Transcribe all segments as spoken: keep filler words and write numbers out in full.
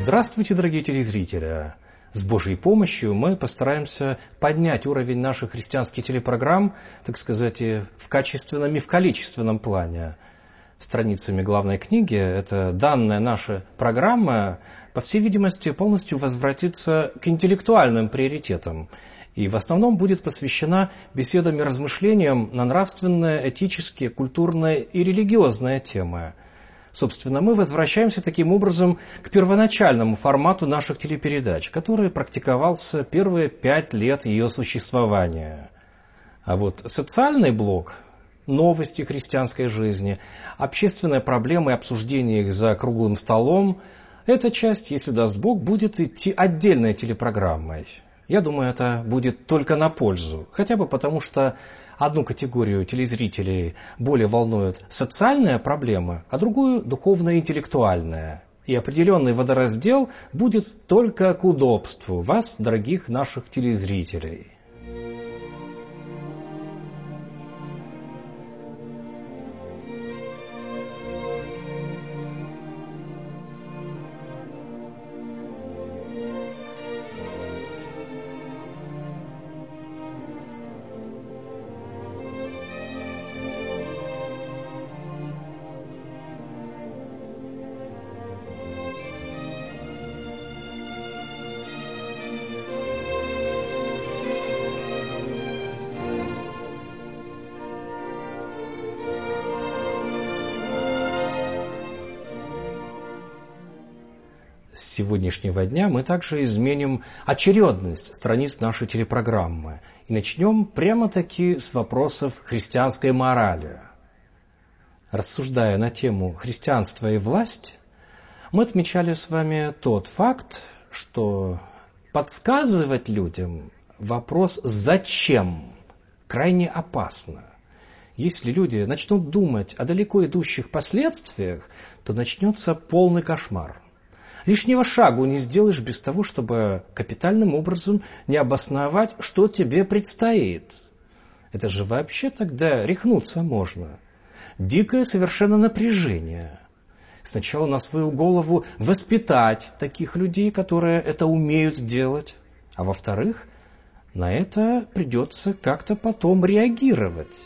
Здравствуйте, дорогие телезрители! С Божьей помощью мы постараемся поднять уровень наших христианских телепрограмм, так сказать, в качественном и в количественном плане. Страницами главной книги эта данная наша программа, по всей видимости, полностью возвратится к интеллектуальным приоритетам и в основном будет посвящена беседам и размышлениям на нравственные, этические, культурные и религиозные темы. Собственно, мы возвращаемся таким образом к первоначальному формату наших телепередач, который практиковался первые пять лет ее существования. А вот социальный блок, новости христианской жизни, общественные проблемы и обсуждение их за круглым столом, эта часть, если даст Бог, будет идти отдельной телепрограммой. Я думаю, это будет только на пользу, хотя бы потому, что одну категорию телезрителей более волнуют социальные проблемы, а другую – духовно-интеллектуальные. И определенный водораздел будет только к удобству вас, дорогих наших телезрителей. С сегодняшнего дня мы также изменим очередность страниц нашей телепрограммы и начнем прямо-таки с вопросов христианской морали. Рассуждая на тему «Христианство и власть», мы отмечали с вами тот факт, что подсказывать людям вопрос «зачем?» крайне опасно. Если люди начнут думать о далеко идущих последствиях, то начнется полный кошмар. Лишнего шагу не сделаешь без того, чтобы капитальным образом не обосновать, что тебе предстоит. Это же вообще тогда рехнуться можно. Дикое совершенно напряжение. Сначала на свою голову воспитать таких людей, которые это умеют делать, а во-вторых, на это придется как-то потом реагировать.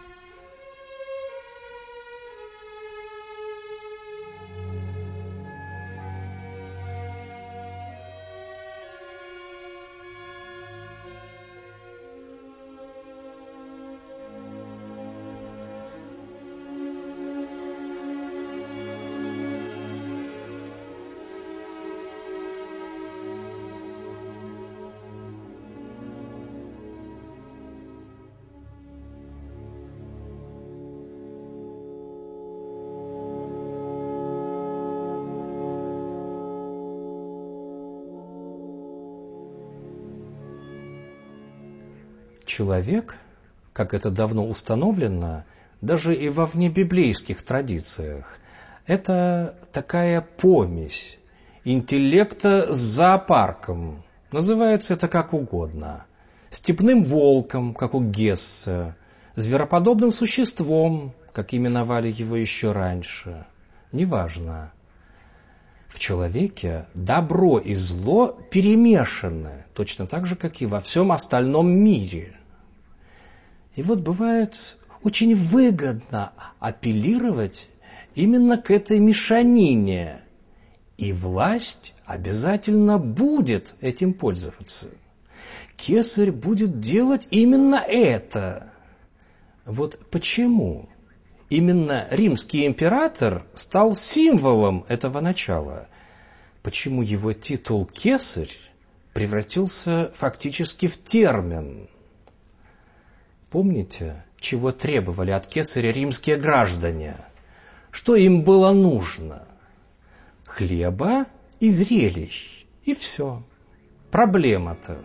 Человек, как это давно установлено, даже и во внебиблейских традициях, это такая помесь интеллекта с зоопарком. Называется это как угодно. Степным волком, как у Гессе, звероподобным существом, как именовали его еще раньше. Неважно. В человеке добро и зло перемешаны, точно так же, как и во всем остальном мире. И вот бывает очень выгодно апеллировать именно к этой мешанине. И власть обязательно будет этим пользоваться. Кесарь будет делать именно это. Вот почему? Именно римский император стал символом этого начала. Почему его титул «кесарь» превратился фактически в термин? Помните, чего требовали от кесаря римские граждане? Что им было нужно? Хлеба и зрелищ. И все. Проблема-то.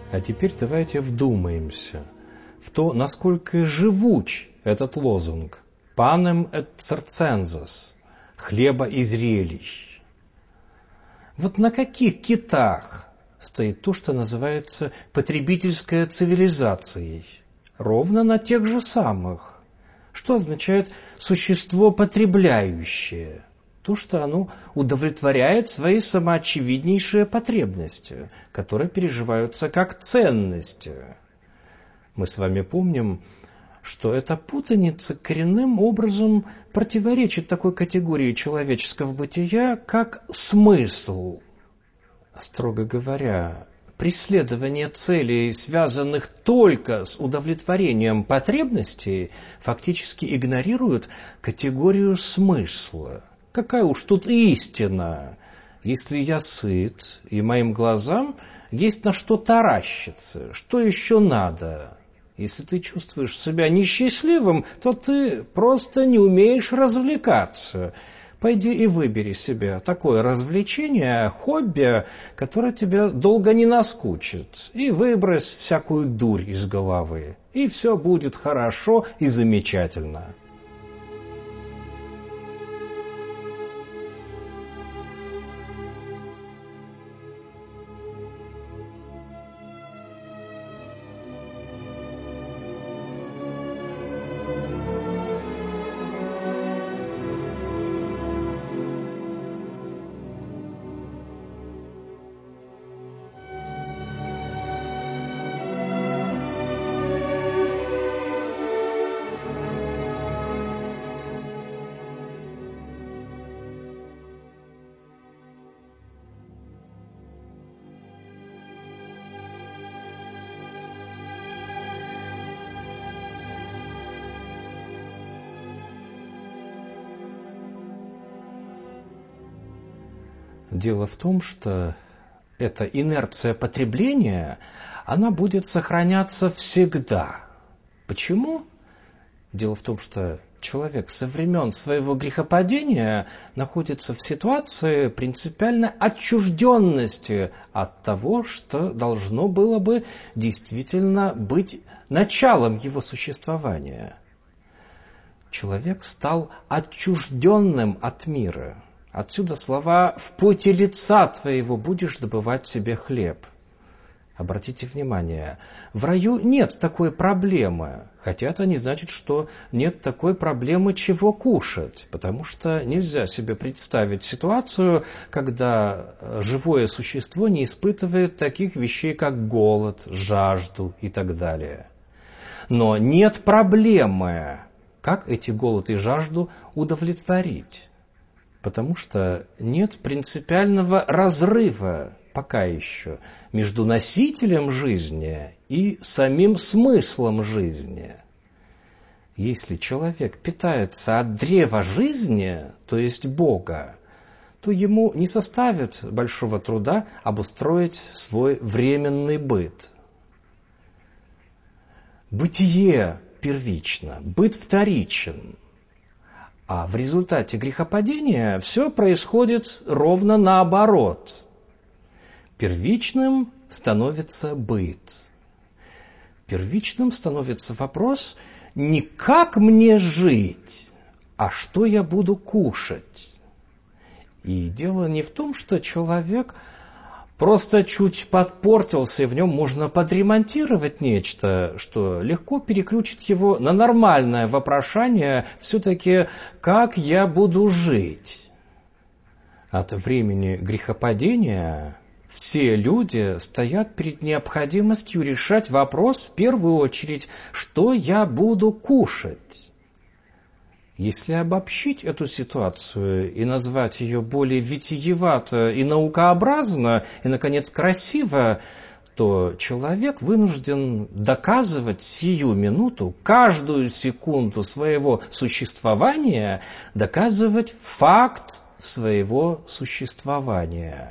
А теперь давайте вдумаемся в то, насколько живуч этот лозунг «Panem et circenses» – «Хлеба и зрелищ». Вот на каких китах стоит то, что называется потребительской цивилизацией? Ровно на тех же самых. Что означает существо потребляющее? То, что оно удовлетворяет свои самоочевиднейшие потребности, которые переживаются как ценности. Мы с вами помним, что эта путаница коренным образом противоречит такой категории человеческого бытия, как смысл. Строго говоря, преследование целей, связанных только с удовлетворением потребностей, фактически игнорирует категорию смысла. Какая уж тут истина, если я сыт, и моим глазам есть на что таращиться, что еще надо? Если ты чувствуешь себя несчастливым, то ты просто не умеешь развлекаться. Пойди и выбери себе такое развлечение, хобби, которое тебя долго не наскучит, и выбрось всякую дурь из головы, и все будет хорошо и замечательно. Дело в том, что эта инерция потребления, она будет сохраняться всегда. Почему? Дело в том, что человек со времен своего грехопадения находится в ситуации принципиальной отчужденности от того, что должно было бы действительно быть началом его существования. Человек стал отчужденным от мира. Отсюда слова «в поте лица твоего будешь добывать себе хлеб». Обратите внимание, в раю нет такой проблемы, хотя это не значит, что нет такой проблемы, чего кушать, потому что нельзя себе представить ситуацию, когда живое существо не испытывает таких вещей, как голод, жажду и так далее. Но нет проблемы, как эти голод и жажду удовлетворить. Потому что нет принципиального разрыва пока еще между носителем жизни и самим смыслом жизни. Если человек питается от древа жизни, то есть Бога, то ему не составит большого труда обустроить свой временный быт. Бытие первично, быт вторичен. А в результате грехопадения все происходит ровно наоборот. Первичным становится быт. Первичным становится вопрос не как мне жить, а что я буду кушать. И дело не в том, что человек просто чуть подпортился, и в нем можно подремонтировать нечто, что легко переключит его на нормальное вопрошание все-таки «как я буду жить?». От времени грехопадения все люди стоят перед необходимостью решать вопрос в первую очередь «что я буду кушать?». Если обобщить эту ситуацию и назвать ее более витиевато и наукообразно, и, наконец, красиво, то человек вынужден доказывать сию минуту, каждую секунду своего существования, доказывать факт своего существования.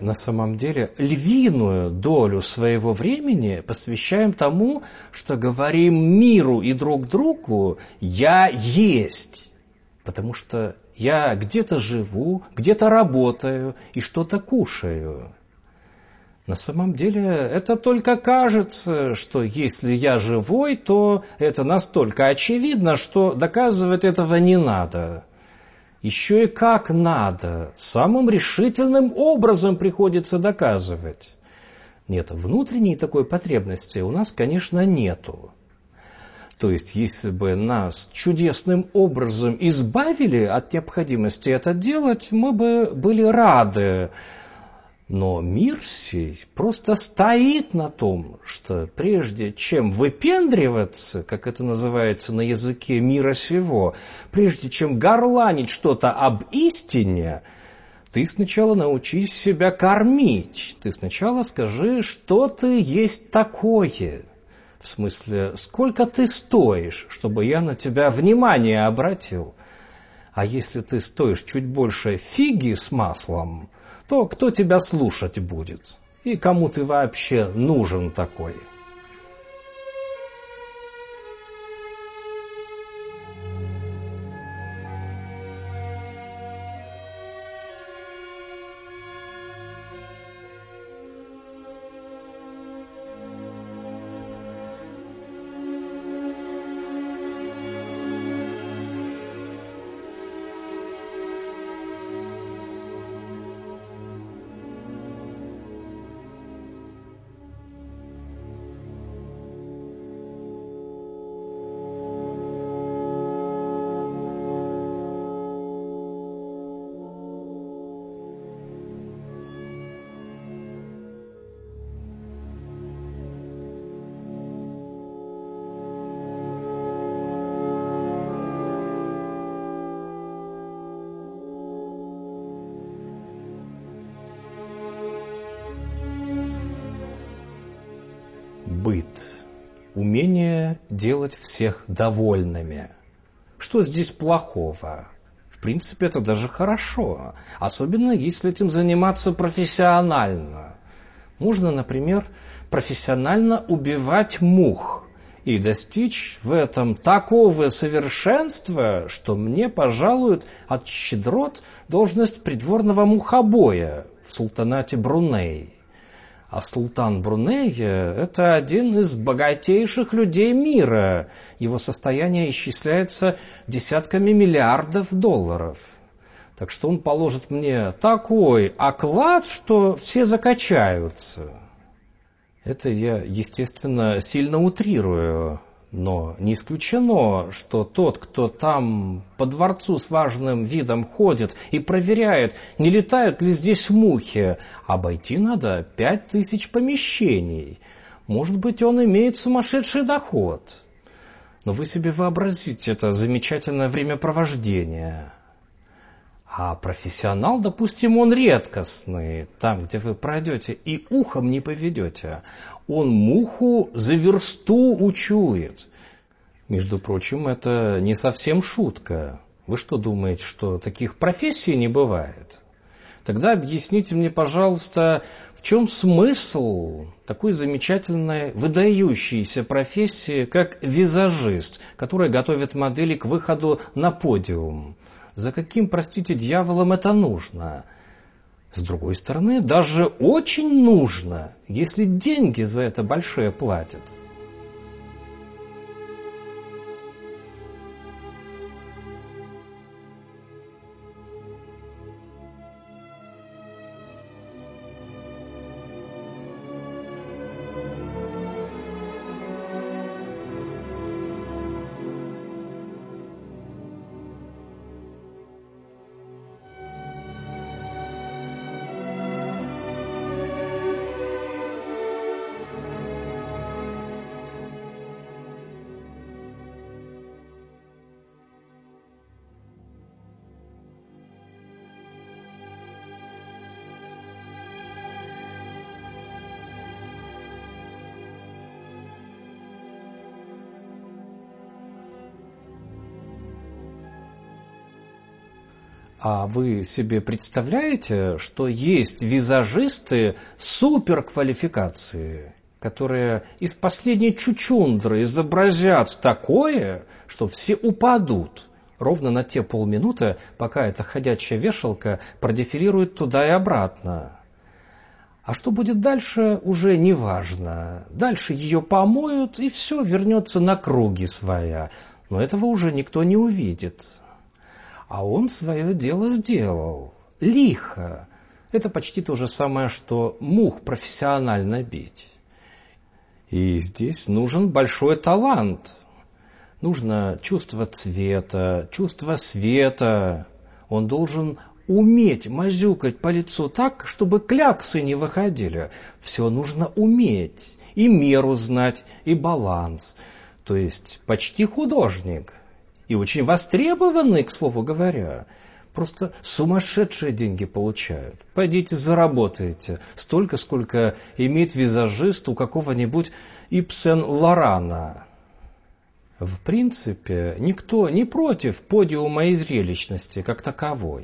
на самом деле львиную долю своего времени посвящаем тому, что говорим миру и друг другу «я есть», потому что я где-то живу, где-то работаю и что-то кушаю. На самом деле это только кажется, что если я живой, то это настолько очевидно, что доказывать этого не надо. Еще и как надо, самым решительным образом приходится доказывать. Нет, внутренней такой потребности у нас, конечно, нету. То есть, если бы нас чудесным образом избавили от необходимости это делать, мы бы были рады. Но мир сей просто стоит на том, что прежде чем выпендриваться, как это называется на языке мира сего, прежде чем горланить что-то об истине, ты сначала научись себя кормить. Ты сначала скажи, что ты есть такое. В смысле, сколько ты стоишь, чтобы я на тебя внимание обратил. А если ты стоишь чуть больше фиги с маслом, то кто тебя слушать будет? И кому ты вообще нужен такой? Быт. Умение делать всех довольными. Что здесь плохого? В принципе, это даже хорошо. Особенно, если этим заниматься профессионально. Можно, например, профессионально убивать мух и достичь в этом такого совершенства, что мне пожалуют от щедрот должность придворного мухобоя в султанате Бруней. А султан Брунея – это один из богатейших людей мира. Его состояние исчисляется десятками миллиардов долларов. Так что он положит мне такой оклад, что все закачаются. Это я, естественно, сильно утрирую. Но не исключено, что тот, кто там по дворцу с важным видом ходит и проверяет, не летают ли здесь мухи, обойти надо пять тысяч помещений. Может быть, он имеет сумасшедший доход. Но вы себе вообразите это замечательное времяпровождение. А профессионал, допустим, он редкостный, там, где вы пройдете и ухом не поведете. Он муху за версту учует. Между прочим, это не совсем шутка. Вы что думаете, что таких профессий не бывает? Тогда объясните мне, пожалуйста, в чем смысл такой замечательной, выдающейся профессии, как визажист, который готовит модели к выходу на подиум? За каким, простите, дьяволом это нужно? С другой стороны, даже очень нужно, если деньги за это большие платят. А вы себе представляете, что есть визажисты суперквалификации, которые из последней чучундры изобразят такое, что все упадут ровно на те полминуты, пока эта ходячая вешалка продефилирует туда и обратно. А что будет дальше, уже не важно. Дальше ее помоют, и все вернется на круги своя. Но этого уже никто не увидит. А он свое дело сделал. Лихо. Это почти то же самое, что мух профессионально бить. И здесь нужен большой талант. Нужно чувство цвета, чувство света. Он должен уметь мазюкать по лицу так, чтобы кляксы не выходили. Все нужно уметь. И меру знать, и баланс. То есть почти художник. И очень востребованный, к слову говоря. Просто сумасшедшие деньги получают. Пойдите заработайте. Столько, сколько имеет визажист у какого-нибудь Ив Сен-Лорана. В принципе, никто не против подиума и зрелищности как таковой.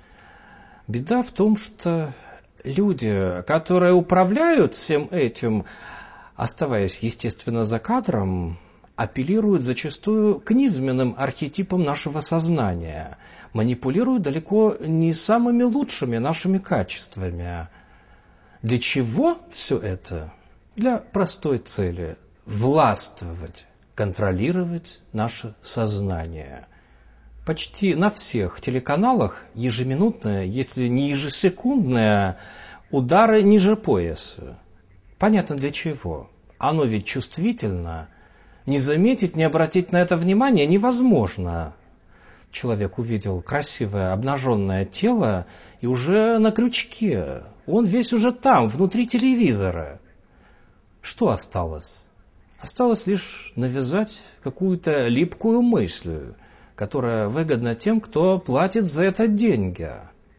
Беда в том, что люди, которые управляют всем этим, оставаясь, естественно, за кадром, апеллируют зачастую к низменным архетипам нашего сознания, манипулируют далеко не самыми лучшими нашими качествами. Для чего все это? Для простой цели – властвовать, контролировать наше сознание. Почти на всех телеканалах ежеминутные, если не ежесекундные, удары ниже пояса. Понятно для чего. Оно ведь чувствительно. Не заметить, не обратить на это внимание невозможно. Человек увидел красивое обнаженное тело и уже на крючке. Он весь уже там, внутри телевизора. Что осталось? Осталось лишь навязать какую-то липкую мысль, которая выгодна тем, кто платит за это деньги.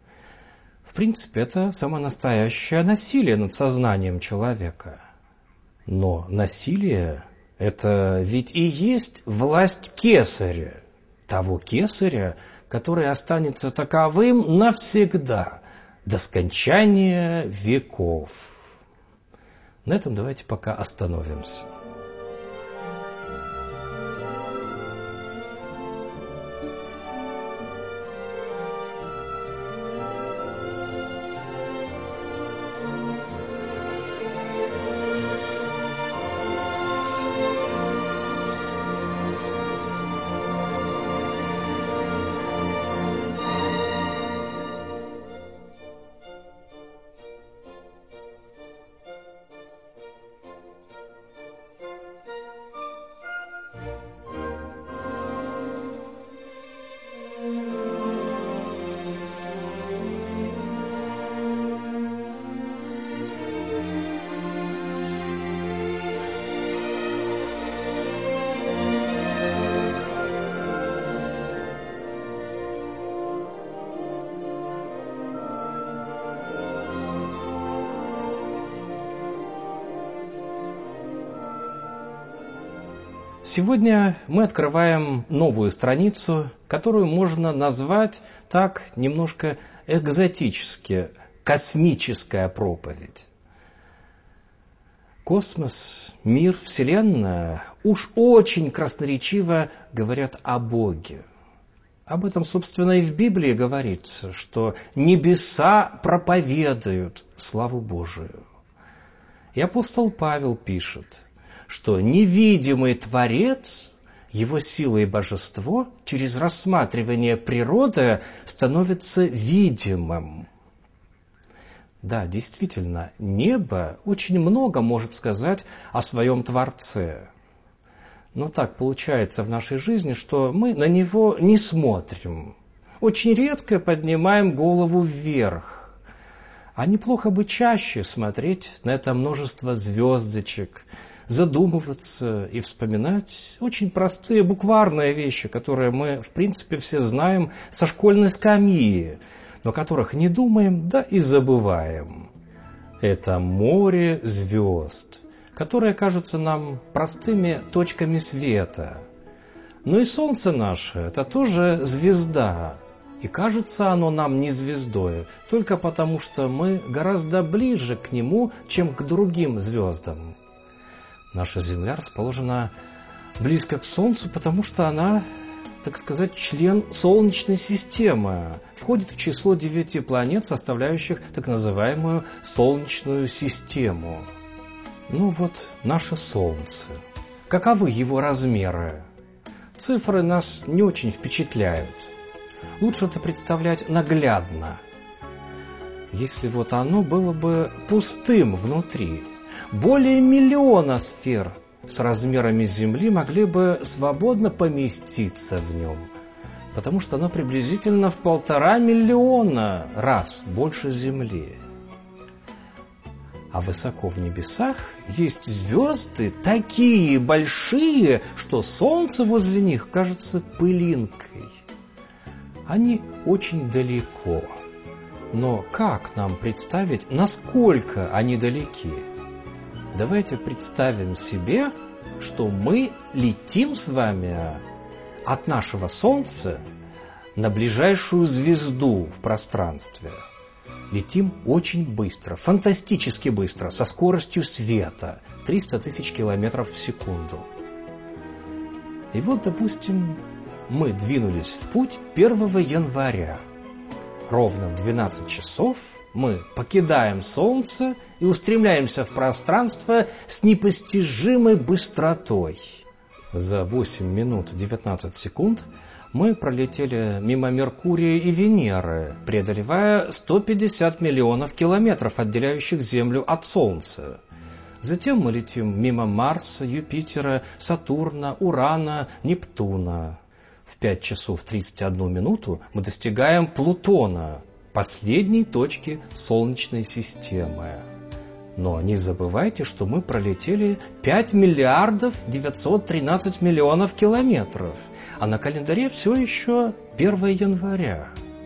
В принципе, это самое настоящее насилие над сознанием человека. Но насилие – это ведь и есть власть кесаря, того кесаря, который останется таковым навсегда, до скончания веков. На этом давайте пока остановимся. Сегодня мы открываем новую страницу, которую можно назвать так немножко экзотически «космическая проповедь». Космос, мир, Вселенная уж очень красноречиво говорят о Боге. Об этом, собственно, и в Библии говорится, что небеса проповедуют славу Божию. И апостол Павел пишет, что невидимый Творец, его сила и божество через рассматривание природы становится видимым. Да, действительно, небо очень много может сказать о своем Творце. Но так получается в нашей жизни, что мы на него не смотрим. Очень редко поднимаем голову вверх. А неплохо бы чаще смотреть на это множество звездочек, задумываться и вспоминать очень простые букварные вещи, которые мы, в принципе, все знаем со школьной скамьи, но которых не думаем, да и забываем. Это море звезд, которые кажутся нам простыми точками света. Но и солнце наше – это тоже звезда, И кажется оно нам не звездой, только потому, что мы гораздо ближе к нему, чем к другим звездам. Наша Земля расположена близко к Солнцу, потому что она, так сказать, член Солнечной системы, входит в число девяти планет, составляющих так называемую Солнечную систему. Ну вот, наше Солнце. Каковы его размеры? Цифры нас не очень впечатляют. Лучше это представлять наглядно. Если вот оно было бы пустым внутри, более миллиона сфер с размерами Земли могли бы свободно поместиться в нем, потому что оно приблизительно в полтора миллиона раз больше Земли. А высоко в небесах есть звезды такие большие, что Солнце возле них кажется пылинкой. Они очень далеко. Но как нам представить, насколько они далеки? Давайте представим себе, что мы летим с вами от нашего Солнца на ближайшую звезду в пространстве. Летим очень быстро, фантастически быстро, со скоростью света, триста тысяч километров в секунду. И вот, допустим, мы двинулись в путь первого января. Ровно в двенадцать часов мы покидаем Солнце и устремляемся в пространство с непостижимой быстротой. За восемь минут девятнадцать секунд мы пролетели мимо Меркурия и Венеры, преодолевая сто пятьдесят миллионов километров, отделяющих Землю от Солнца. Затем мы летим мимо Марса, Юпитера, Сатурна, Урана, Нептуна. В пять часов тридцать одну минуту мы достигаем Плутона, последней точки Солнечной системы. Но не забывайте, что мы пролетели пять миллиардов девятьсот тринадцать миллионов километров, а на календаре все еще первое января.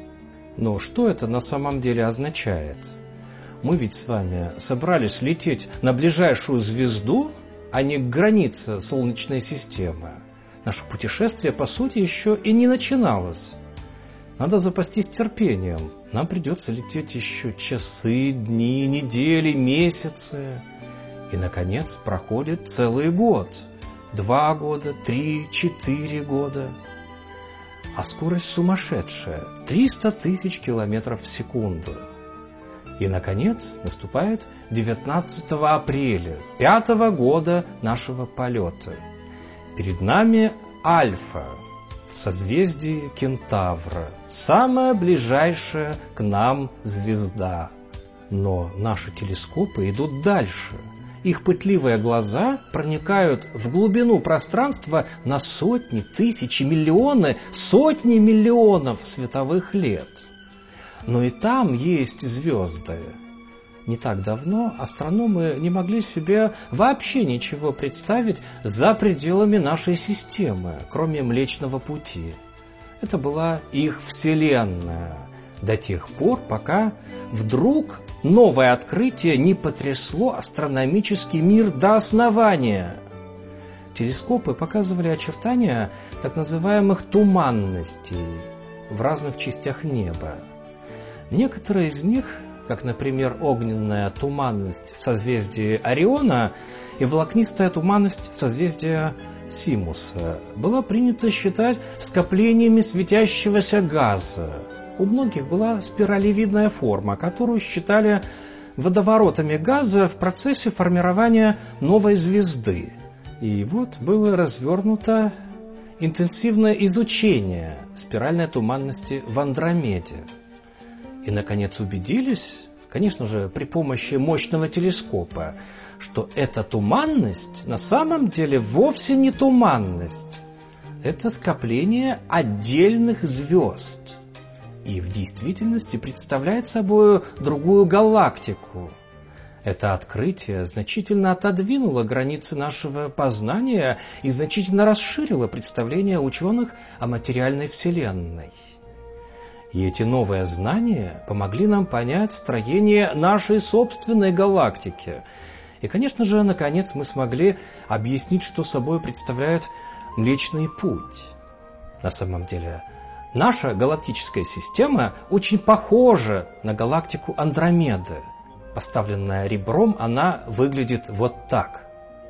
Но что это на самом деле означает? Мы ведь с вами собрались лететь на ближайшую звезду, а не к границе Солнечной системы. Наше путешествие, по сути, еще и не начиналось. Надо запастись терпением. Нам придется лететь еще часы, дни, недели, месяцы. И, наконец, проходит целый год. Два года, три, четыре года. А скорость сумасшедшая. триста тысяч километров в секунду. И, наконец, наступает девятнадцатого апреля, пятого года нашего полета. Перед нами Альфа в созвездии Кентавра, самая ближайшая к нам звезда. Но наши телескопы идут дальше. Их пытливые глаза проникают в глубину пространства на сотни, тысячи, миллионы, сотни миллионов световых лет. Но и там есть звезды. Не так давно астрономы не могли себе вообще ничего представить за пределами нашей системы, кроме Млечного Пути. Это была их Вселенная, до тех пор, пока вдруг новое открытие не потрясло астрономический мир до основания. Телескопы показывали очертания так называемых туманностей в разных частях неба. Некоторые из них, как, например, огненная туманность в созвездии Ориона и волокнистая туманность в созвездии Симуса, была принято считать скоплениями светящегося газа. У многих была спиралевидная форма, которую считали водоворотами газа в процессе формирования новой звезды. И вот было развернуто интенсивное изучение спиральной туманности в Андромеде. И, наконец, убедились, конечно же, при помощи мощного телескопа, что эта туманность на самом деле вовсе не туманность. Это скопление отдельных звезд. И в действительности представляет собой другую галактику. Это открытие значительно отодвинуло границы нашего познания и значительно расширило представление ученых о материальной Вселенной. И эти новые знания помогли нам понять строение нашей собственной галактики. И, конечно же, наконец мы смогли объяснить, что собой представляет Млечный Путь. На самом деле, Наша галактическая система очень похожа на галактику Андромеды. Поставленная ребром, она выглядит вот так.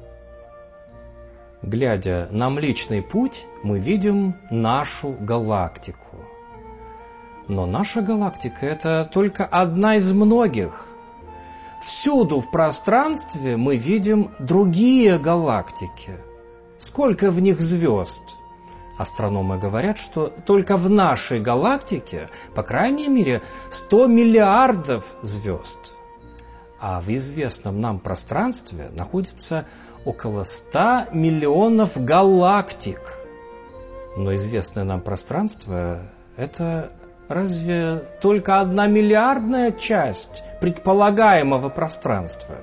Глядя на Млечный Путь, мы видим нашу галактику. Но наша галактика – это только одна из многих. Всюду в пространстве мы видим другие галактики. Сколько в них звезд? Астрономы говорят, что только в нашей галактике, по крайней мере, сто миллиардов звезд. А в известном нам пространстве находится около ста миллионов галактик. Но известное нам пространство – это разве только одна миллиардная часть предполагаемого пространства?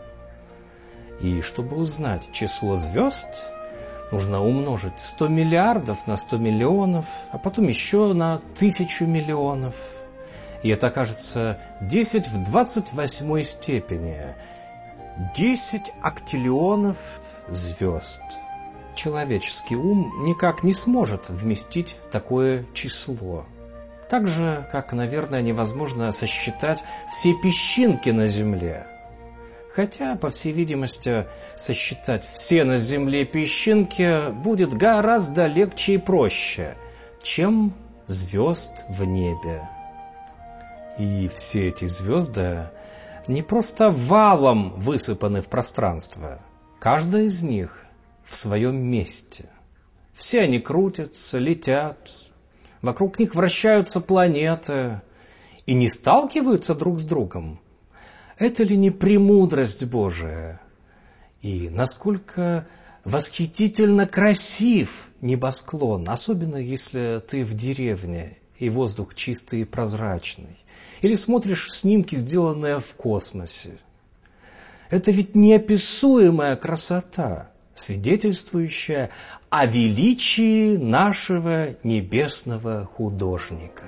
И чтобы узнать число звезд, нужно умножить сто миллиардов на сто миллионов, а потом еще на тысячу миллионов. И это окажется десять в двадцать восьмой степени. десять октиллионов звезд. Человеческий ум никак не сможет вместить такое число. Так же, как, наверное, невозможно сосчитать все песчинки на Земле. Хотя, по всей видимости, сосчитать все на Земле песчинки будет гораздо легче и проще, чем звезд в небе. И все эти звезды не просто валом высыпаны в пространство. Каждая из них в своем месте. Все они крутятся, летят. Вокруг них вращаются планеты и не сталкиваются друг с другом. Это ли не премудрость Божия? И насколько восхитительно красив небосклон, особенно если ты в деревне и воздух чистый и прозрачный. Или смотришь снимки, сделанные в космосе. Это ведь неописуемая красота, свидетельствующая о величии нашего небесного художника.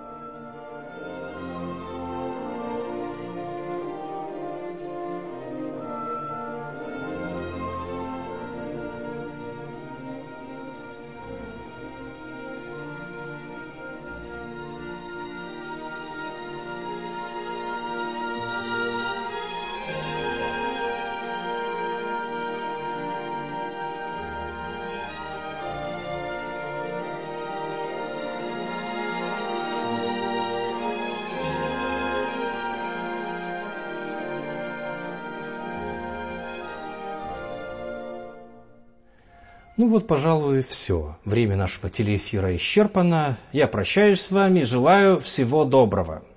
Ну вот, пожалуй, все. Время нашего телеэфира исчерпано. Я прощаюсь с вами, желаю всего доброго.